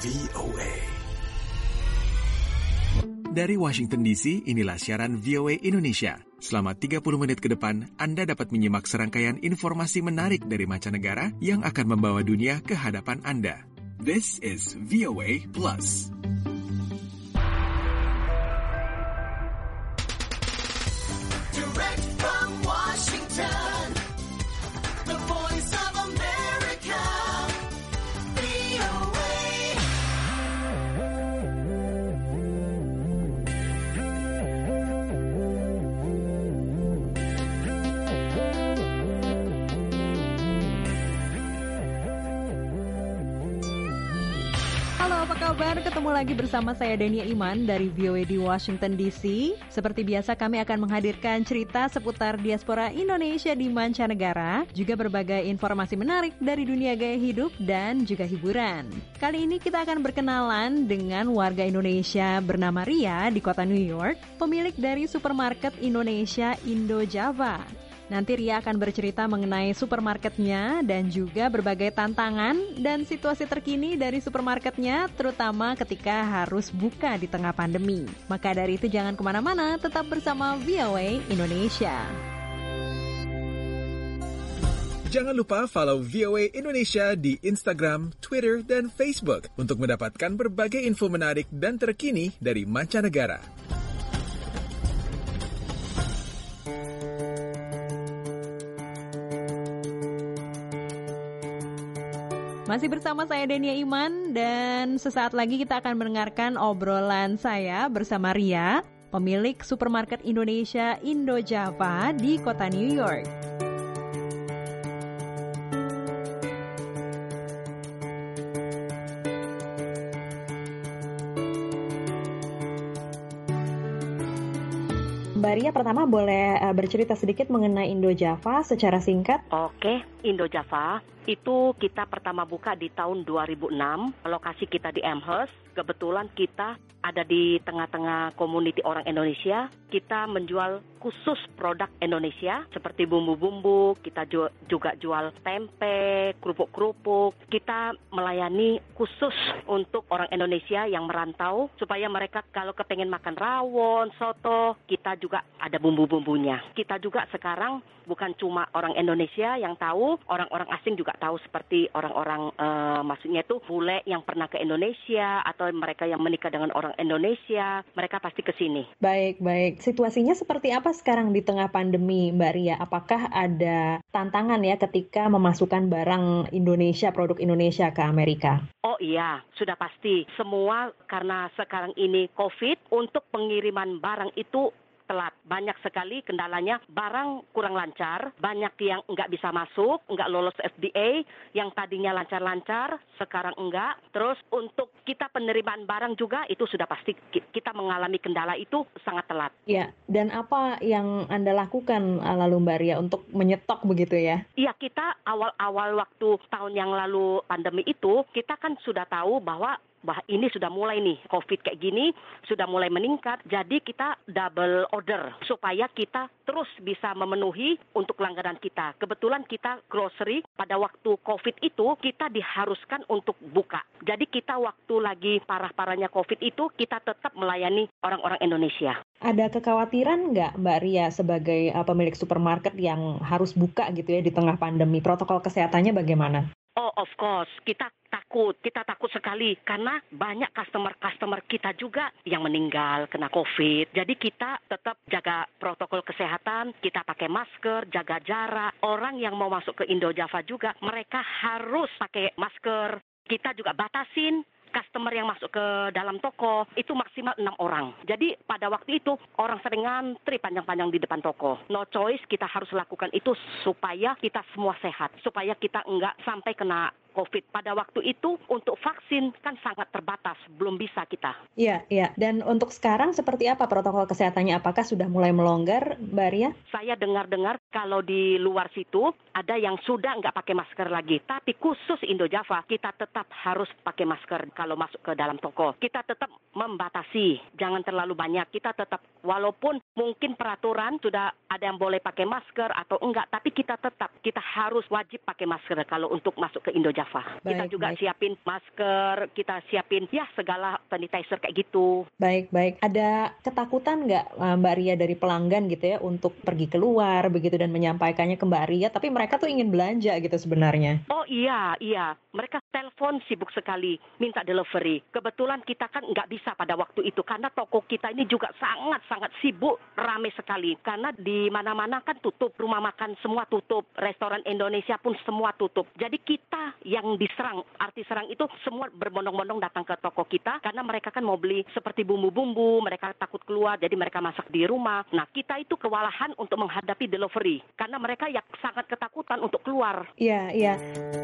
VOA. Dari Washington DC, inilah siaran VOA Indonesia. Selama 30 menit ke depan, Anda dapat menyimak serangkaian informasi menarik dari mancanegara yang akan membawa dunia ke hadapan Anda. This is VOA Plus. Direct from Washington, the voice of America, VOA. Halo, apa kabar? Ketemu lagi bersama saya Dania Iman dari VOA di Washington DC. Seperti biasa kami akan menghadirkan cerita seputar diaspora Indonesia di mancanegara, juga berbagai informasi menarik dari dunia gaya hidup dan juga hiburan. Kali ini kita akan berkenalan dengan warga Indonesia bernama Ria di kota New York, pemilik dari supermarket Indonesia Indo Java. Nanti Ria akan bercerita mengenai supermarketnya dan juga berbagai tantangan dan situasi terkini dari supermarketnya, terutama ketika harus buka di tengah pandemi. Maka dari itu jangan kemana-mana, tetap bersama VOA Indonesia. Jangan lupa follow VOA Indonesia di Instagram, Twitter, dan Facebook untuk mendapatkan berbagai info menarik dan terkini dari mancanegara. Masih bersama saya Dania Iman dan sesaat lagi kita akan mendengarkan obrolan saya bersama Ria, pemilik supermarket Indonesia Indo Java di kota New York. Mbak Ria, pertama boleh bercerita sedikit mengenai Indo Java secara singkat? Oke, Indo Java itu kita pertama buka di tahun 2006. Lokasi kita di Amherst. Kebetulan kita ada di tengah-tengah komuniti orang Indonesia. Kita menjual khusus produk Indonesia seperti bumbu-bumbu. Kita juga jual tempe, kerupuk-kerupuk. Kita melayani khusus untuk orang Indonesia yang merantau supaya mereka kalau kepengen makan rawon, soto, kita juga ada bumbu-bumbunya. Kita juga sekarang bukan cuma orang Indonesia yang tahu, orang-orang asing juga tahu seperti orang-orang maksudnya itu bule yang pernah ke Indonesia atau mereka yang menikah dengan orang Indonesia, mereka pasti ke sini. Baik. Situasinya seperti apa sekarang di tengah pandemi, Mbak Ria? Apakah ada tantangan ya ketika memasukkan barang Indonesia, produk Indonesia ke Amerika? Oh iya, sudah pasti. Semua karena sekarang ini COVID, untuk pengiriman barang itu telat. Banyak sekali kendalanya, barang kurang lancar, banyak yang nggak bisa masuk, nggak lolos FDA, yang tadinya lancar-lancar, sekarang enggak. Terus untuk kita penerimaan barang juga, itu sudah pasti kita mengalami kendala itu sangat telat. Ya, dan apa yang Anda lakukan lalu Mbak Ria untuk menyetok begitu ya? Iya, kita awal-awal waktu tahun yang lalu pandemi itu, kita kan sudah tahu bahwa ini sudah mulai nih, COVID kayak gini, sudah mulai meningkat. Jadi kita double order supaya kita terus bisa memenuhi untuk langganan kita. Kebetulan kita grocery pada waktu COVID itu, kita diharuskan untuk buka. Jadi kita waktu lagi parah-parahnya COVID itu, kita tetap melayani orang-orang Indonesia. Ada kekhawatiran nggak Mbak Ria sebagai pemilik supermarket yang harus buka gitu ya di tengah pandemi? Protokol kesehatannya bagaimana? Oh, of course. Kita takut sekali karena banyak customer kita juga yang meninggal kena COVID. Jadi kita tetap jaga protokol kesehatan, kita pakai masker, jaga jarak. Orang yang mau masuk ke Indo Java juga, mereka harus pakai masker. Kita juga batasin customer yang masuk ke dalam toko itu maksimal 6 orang. Jadi pada waktu itu orang sering ngantri panjang-panjang di depan toko. No choice, kita harus lakukan itu supaya kita semua sehat, supaya kita enggak sampai kena COVID. Pada waktu itu untuk vaksin kan sangat terbatas, belum bisa kita. Iya. Dan untuk sekarang seperti apa protokol kesehatannya? Apakah sudah mulai melonggar, Mbak Ria? Saya dengar-dengar Kalau di luar situ ada yang sudah nggak pakai masker lagi. Tapi khusus Indo-Java kita tetap harus pakai masker kalau masuk ke dalam toko. Kita tetap membatasi, jangan terlalu banyak. Kita tetap, walaupun mungkin peraturan sudah ada yang boleh pakai masker atau enggak, tapi kita harus wajib pakai masker kalau untuk masuk ke Indo-Java. Kita juga siapin masker, kita siapin segala sanitizer kayak gitu. Baik. Ada ketakutan nggak Mbak Ria dari pelanggan gitu ya untuk pergi keluar begitu dan menyampaikannya ke Mbak Ria, tapi mereka tuh ingin belanja gitu sebenarnya? Oh iya. Mereka telepon sibuk sekali, minta delivery. Kebetulan kita kan nggak bisa pada waktu itu karena toko kita ini juga sangat-sangat sibuk, ramai sekali. Karena di mana-mana kan tutup, rumah makan semua tutup, restoran Indonesia pun semua tutup. Jadi kita yang diserang, arti serang itu semua berbondong-bondong datang ke toko kita karena mereka kan mau beli seperti bumbu-bumbu, mereka takut keluar, jadi mereka masak di rumah. Nah, kita itu kewalahan untuk menghadapi delivery karena mereka yang sangat ketakutan untuk keluar. Iya.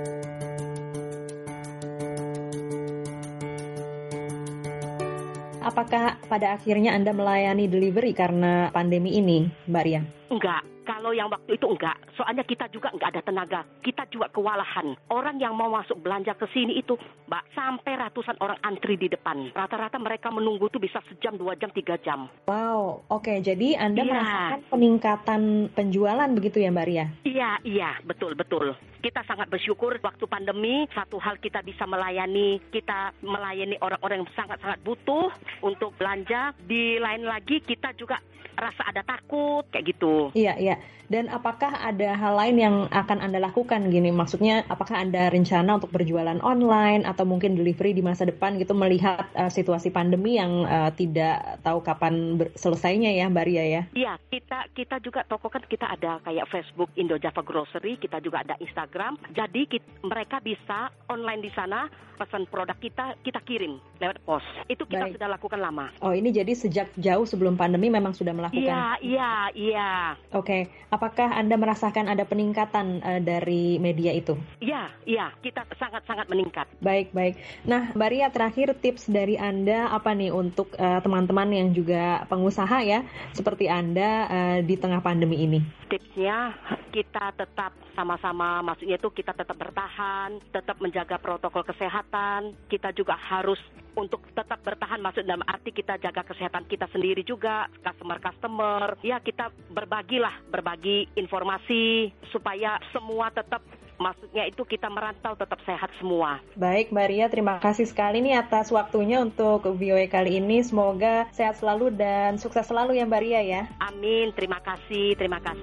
Apakah pada akhirnya Anda melayani delivery karena pandemi ini, Mbak Ria? Enggak. Kalau yang waktu itu enggak. Soalnya kita juga enggak ada tenaga. Kita juga kewalahan. Orang yang mau masuk belanja ke sini itu, Mbak, sampai ratusan orang antri di depan. Rata-rata mereka menunggu tuh bisa sejam, 2 jam, 3 jam. Wow, oke. Jadi Anda merasakan peningkatan penjualan begitu ya, Mbak Ria? Iya, betul. Kita sangat bersyukur waktu pandemi, satu hal kita bisa melayani orang-orang yang sangat-sangat butuh untuk belanja. Di lain lagi kita juga rasa ada takut, kayak gitu. Iya. Dan apakah ada hal lain yang akan Anda lakukan gini? Maksudnya apakah Anda rencana untuk berjualan online atau mungkin delivery di masa depan gitu melihat situasi pandemi yang tidak tahu kapan selesainya ya, Mbak Ria ya? Iya, kita juga toko kan kita ada kayak Facebook Indo-Java Grocery, kita juga ada Instagram. Jadi mereka bisa online di sana pesan produk kita kirim lewat pos. Itu kita sudah lakukan lama. Oh, ini jadi sejak jauh sebelum pandemi memang sudah melakukan. Iya. Oke. Apakah Anda merasakan ada peningkatan dari media itu? Iya, kita sangat-sangat meningkat. Baik. Nah, Mbak Ria, terakhir tips dari Anda apa nih untuk teman-teman yang juga pengusaha ya, seperti Anda di tengah pandemi ini? Tipsnya kita tetap sama-sama, maksudnya itu kita tetap bertahan, tetap menjaga protokol kesehatan. Kita juga harus untuk tetap bertahan, maksud dalam arti kita jaga kesehatan kita sendiri juga, customer. Ya, kita berbagi informasi supaya semua tetap, maksudnya itu kita merantau tetap sehat semua. Baik, Mbak Ria, terima kasih sekali nih atas waktunya untuk VOA kali ini. Semoga sehat selalu dan sukses selalu ya Mbak Ria ya. Amin, terima kasih.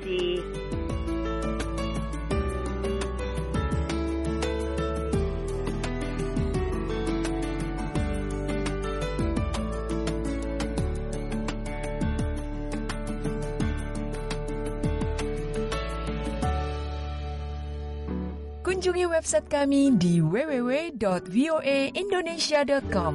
Kunjungi website kami di www.voaindonesia.com.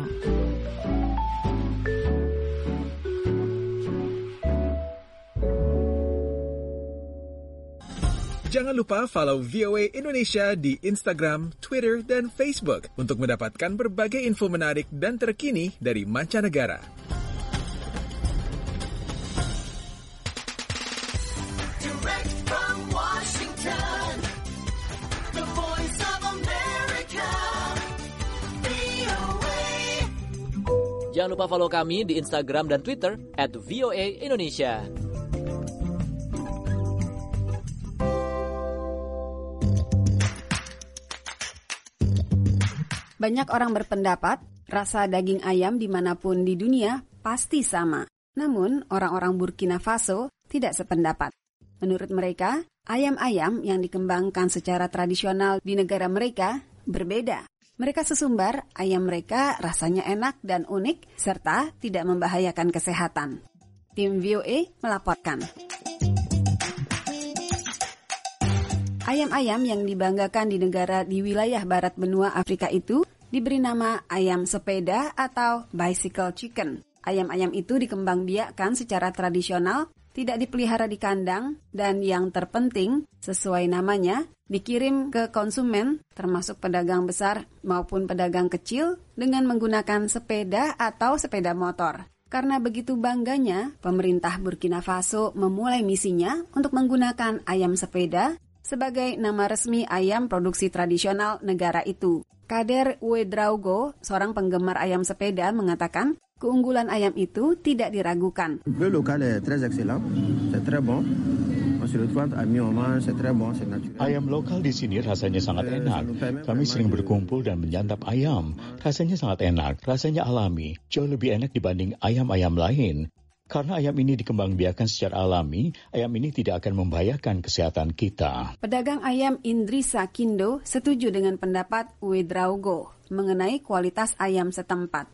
Jangan lupa follow VOA Indonesia di Instagram, Twitter, dan Facebook untuk mendapatkan berbagai info menarik dan terkini dari mancanegara. Direct from Washington, the voice of America, VOA. Jangan lupa follow kami di Instagram dan Twitter @VOA_Indonesia. Banyak orang berpendapat rasa daging ayam dimanapun di dunia pasti sama. Namun, orang-orang Burkina Faso tidak sependapat. Menurut mereka, ayam-ayam yang dikembangkan secara tradisional di negara mereka berbeda. Mereka sesumbar ayam mereka rasanya enak dan unik serta tidak membahayakan kesehatan. Tim VOA melaporkan. Ayam-ayam yang dibanggakan di negara di wilayah barat benua Afrika itu diberi nama ayam sepeda atau bicycle chicken. Ayam-ayam itu dikembangbiakkan secara tradisional, tidak dipelihara di kandang, dan yang terpenting, sesuai namanya, dikirim ke konsumen, termasuk pedagang besar maupun pedagang kecil, dengan menggunakan sepeda atau sepeda motor. Karena begitu bangganya, pemerintah Burkina Faso memulai misinya untuk menggunakan ayam sepeda sebagai nama resmi ayam produksi tradisional negara itu. Kader Ouedraogo, seorang penggemar ayam sepeda, mengatakan keunggulan ayam itu tidak diragukan. Le local est très excellent, c'est très bon. Ayam lokal di sini rasanya sangat enak. Kami sering berkumpul dan menyantap ayam. Rasanya sangat enak, rasanya alami, jauh lebih enak dibanding ayam-ayam lain. Karena ayam ini dikembangbiakan secara alami, ayam ini tidak akan membahayakan kesehatan kita. Pedagang ayam Indrisa Kindo setuju dengan pendapat Ouedraogo mengenai kualitas ayam setempat.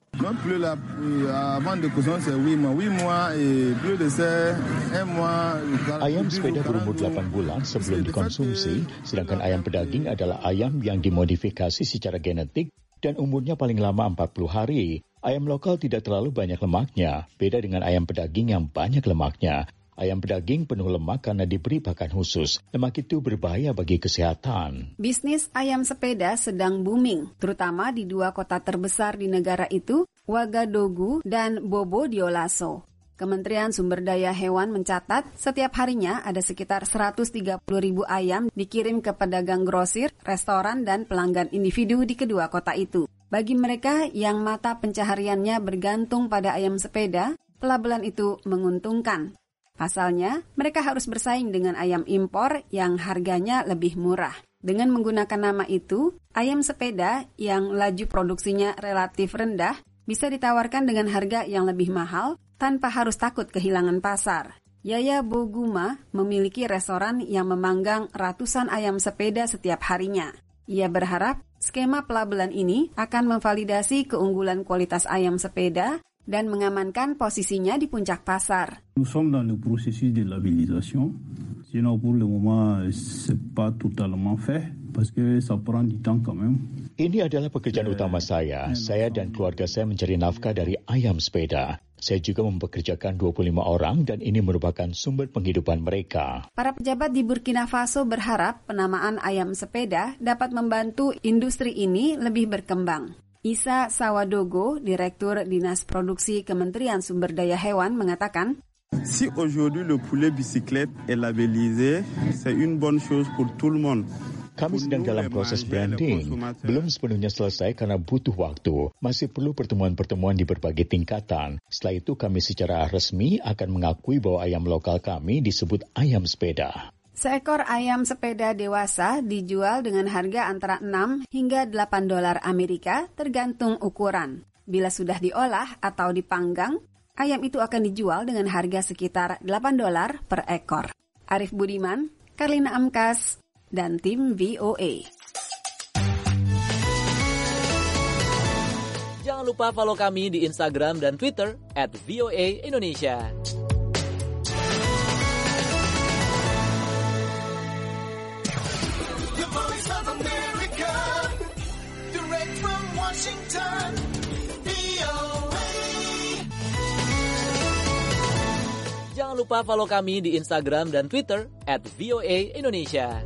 Ayam sepeda berumur 8 bulan sebelum dikonsumsi, sedangkan ayam pedaging adalah ayam yang dimodifikasi secara genetik dan umurnya paling lama 40 hari. Ayam lokal tidak terlalu banyak lemaknya, beda dengan ayam pedaging yang banyak lemaknya. Ayam pedaging penuh lemak karena diberi pakan khusus. Lemak itu berbahaya bagi kesehatan. Bisnis ayam sepeda sedang booming, terutama di dua kota terbesar di negara itu, Ouagadougou dan Bobo Dioulasso. Kementerian Sumber Daya Hewan mencatat setiap harinya ada sekitar 130.000 ayam dikirim ke pedagang grosir, restoran, dan pelanggan individu di kedua kota itu. Bagi mereka yang mata pencahariannya bergantung pada ayam sepeda, pelabelan itu menguntungkan. Pasalnya, mereka harus bersaing dengan ayam impor yang harganya lebih murah. Dengan menggunakan nama itu, ayam sepeda yang laju produksinya relatif rendah bisa ditawarkan dengan harga yang lebih mahal tanpa harus takut kehilangan pasar. Yaya Boguma memiliki restoran yang memanggang ratusan ayam sepeda setiap harinya. Ia berharap skema pelabelan ini akan memvalidasi keunggulan kualitas ayam sepeda dan mengamankan posisinya di puncak pasar. Nous sommes dans le processus de labellisation. Sinon pour le moment c'est pas totalement fait parce que ça prend du temps quand même. Ini adalah pekerjaan utama saya. Saya dan keluarga saya mencari nafkah dari ayam sepeda. Saya juga mempekerjakan 25 orang dan ini merupakan sumber penghidupan mereka. Para pejabat di Burkina Faso berharap penamaan ayam sepeda dapat membantu industri ini lebih berkembang. Isa Sawadogo, Direktur Dinas Produksi Kementerian Sumber Daya Hewan, mengatakan, Si aujourd'hui le poulet bicyclette est labellisé, c'est une bonne chose pour tout le monde. Kami sedang dalam proses branding. Belum sepenuhnya selesai karena butuh waktu. Masih perlu pertemuan-pertemuan di berbagai tingkatan. Setelah itu kami secara resmi akan mengakui bahwa ayam lokal kami disebut ayam sepeda. Seekor ayam sepeda dewasa dijual dengan harga antara 6 hingga 8 dolar Amerika tergantung ukuran. Bila sudah diolah atau dipanggang, ayam itu akan dijual dengan harga sekitar 8 dolar per ekor. Arif Budiman, Karlina Amkas, dan tim VOA. Jangan lupa follow kami di Instagram dan Twitter @VOA_Indonesia. The Voice of America, direct from Washington, VOA. Jangan lupa follow kami di Instagram dan Twitter @VOA_Indonesia.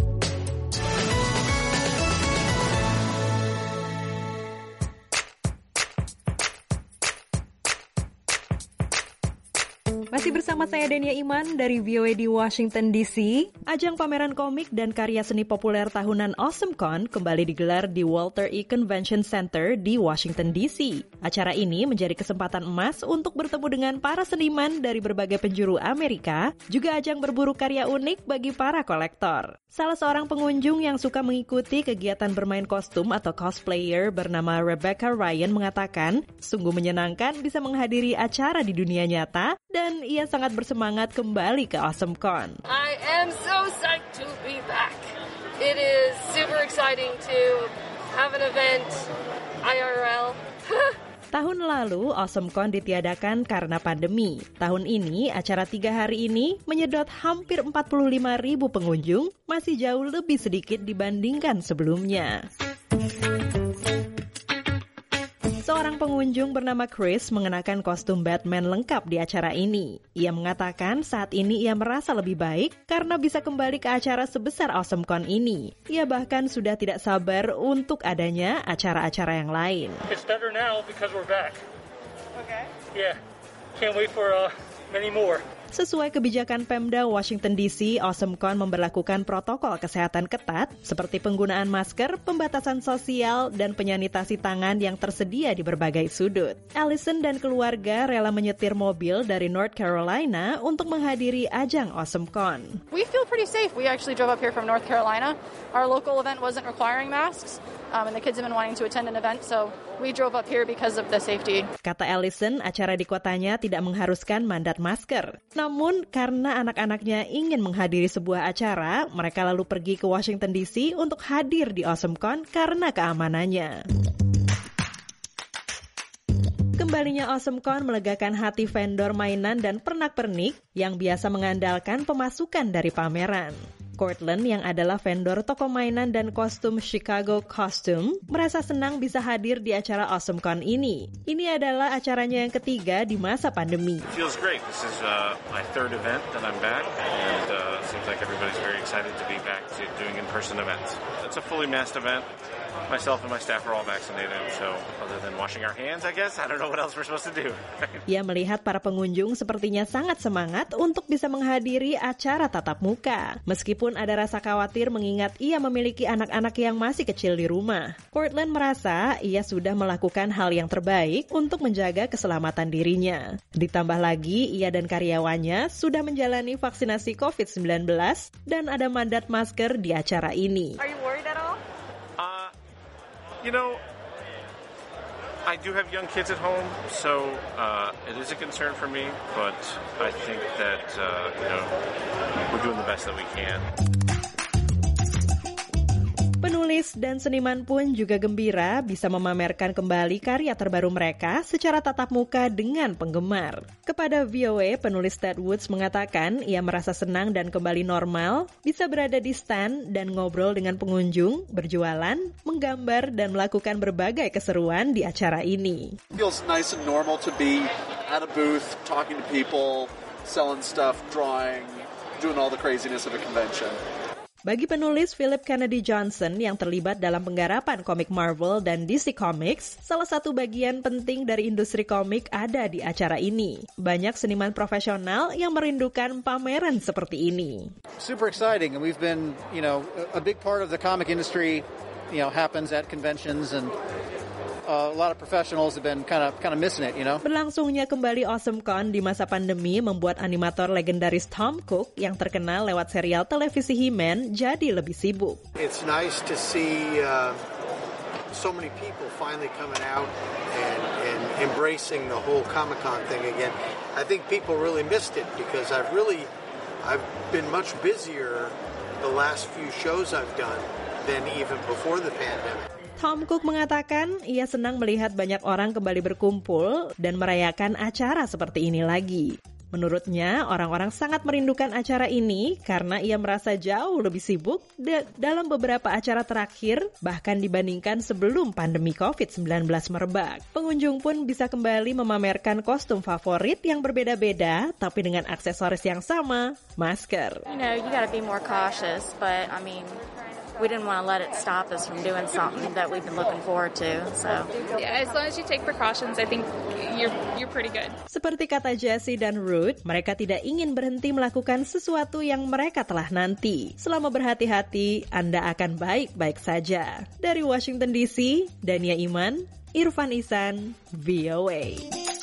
Masih bersama saya Denia Iman dari VOA di Washington DC. Ajang pameran komik dan karya seni populer tahunan AwesomeCon kembali digelar di Walter E. Convention Center di Washington DC. Acara ini menjadi kesempatan emas untuk bertemu dengan para seniman dari berbagai penjuru Amerika, juga ajang berburu karya unik bagi para kolektor. Salah seorang pengunjung yang suka mengikuti kegiatan bermain kostum atau cosplayer bernama Rebecca Ryan mengatakan, sungguh menyenangkan bisa menghadiri acara di dunia nyata dan ia sangat bersemangat kembali ke AwesomeCon. I am so psyched to be back. It is super exciting to have an event IRL. Tahun lalu, AwesomeCon ditiadakan karena pandemi. Tahun ini, acara 3 hari ini menyedot hampir 45.000 pengunjung, masih jauh lebih sedikit dibandingkan sebelumnya. Seorang pengunjung bernama Chris mengenakan kostum Batman lengkap di acara ini. Ia mengatakan saat ini ia merasa lebih baik karena bisa kembali ke acara sebesar AwesomeCon ini. Ia bahkan sudah tidak sabar untuk adanya acara-acara yang lain. It's better now because we're back. Okay. Yeah. Can't wait for many more. Sesuai kebijakan Pemda Washington DC, AwesomeCon memberlakukan protokol kesehatan ketat seperti penggunaan masker, pembatasan sosial, dan penyanitasi tangan yang tersedia di berbagai sudut. Allison dan keluarga rela menyetir mobil dari North Carolina untuk menghadiri ajang AwesomeCon. We feel pretty safe. We actually drove up here from North Carolina. Our local event wasn't requiring masks, and the kids have been wanting to attend an event, so we drove up here because of the safety. Kata Allison, acara di kotanya tidak mengharuskan mandat masker. Namun, karena anak-anaknya ingin menghadiri sebuah acara, mereka lalu pergi ke Washington DC untuk hadir di AwesomeCon karena keamanannya. Kembalinya AwesomeCon melegakan hati vendor mainan dan pernak-pernik yang biasa mengandalkan pemasukan dari pameran. Cortland yang adalah vendor toko mainan dan kostum Chicago Costume merasa senang bisa hadir di acara AwesomeCon ini. Ini adalah acaranya yang ketiga di masa pandemi. It feels great. This is my third event that I'm back, and seems like everybody's very excited to be back to doing in-person events. It's a fully masked event. Myself and my staff are all vaccinated, so other than washing our hands, I guess, I don't know what else we're supposed to do. Ia melihat para pengunjung sepertinya sangat semangat untuk bisa menghadiri acara tatap muka. Meskipun ada rasa khawatir mengingat ia memiliki anak-anak yang masih kecil di rumah. Cortland merasa ia sudah melakukan hal yang terbaik untuk menjaga keselamatan dirinya. Ditambah lagi, ia dan karyawannya sudah menjalani vaksinasi COVID-19 dan ada mandat masker di acara ini. Are you worried at all? You know, I do have young kids at home, so it is a concern for me, but I think that, we're doing the best that we can. Penulis dan seniman pun juga gembira bisa memamerkan kembali karya terbaru mereka secara tatap muka dengan penggemar. Kepada VOA, penulis Ted Woods mengatakan ia merasa senang dan kembali normal, bisa berada di stand dan ngobrol dengan pengunjung, berjualan, menggambar, dan melakukan berbagai keseruan di acara ini. It feels nice and normal to be at a booth, talking to people, selling stuff, drawing, doing all the craziness of a convention. Bagi penulis Philip Kennedy Johnson yang terlibat dalam penggarapan komik Marvel dan DC Comics, salah satu bagian penting dari industri komik ada di acara ini. Banyak seniman profesional yang merindukan pameran seperti ini. Super exciting, and we've been, a big part of the comic industry, happens at conventions, and a lot of professionals have been kind of missing it, Berlangsungnya kembali AwesomeCon di masa pandemi membuat animator legendaris Tom Cook yang terkenal lewat serial televisi He-Man jadi lebih sibuk. It's nice to see so many people finally coming out and embracing the whole Comic-Con thing again. I think people really missed it because I've been much busier the last few shows I've done than even before the pandemic. Tom Cook mengatakan ia senang melihat banyak orang kembali berkumpul dan merayakan acara seperti ini lagi. Menurutnya, orang-orang sangat merindukan acara ini karena ia merasa jauh lebih sibuk dalam beberapa acara terakhir, bahkan dibandingkan sebelum pandemi COVID-19 merebak. Pengunjung pun bisa kembali memamerkan kostum favorit yang berbeda-beda, tapi dengan aksesoris yang sama, masker. You gotta be more cautious, but we didn't want to let it stop us from doing something that we've been looking forward to. So, yeah, as long as you take precautions, I think you're pretty good. Seperti kata Jessie dan Ruth, mereka tidak ingin berhenti melakukan sesuatu yang mereka telah nanti. Selama berhati-hati, Anda akan baik-baik saja. Dari Washington DC, Dania Iman, Irfan Ihsan, VOA.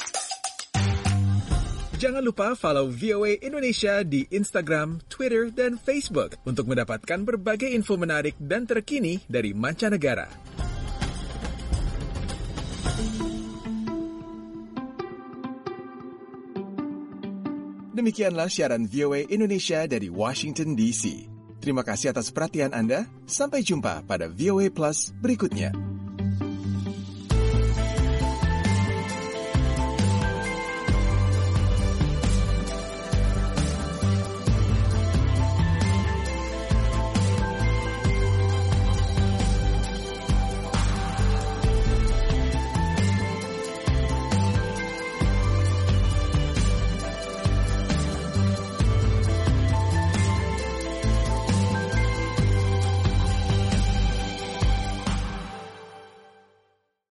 Jangan lupa follow VOA Indonesia di Instagram, Twitter, dan Facebook untuk mendapatkan berbagai info menarik dan terkini dari mancanegara. Demikianlah siaran VOA Indonesia dari Washington DC. Terima kasih atas perhatian Anda. Sampai jumpa pada VOA Plus berikutnya.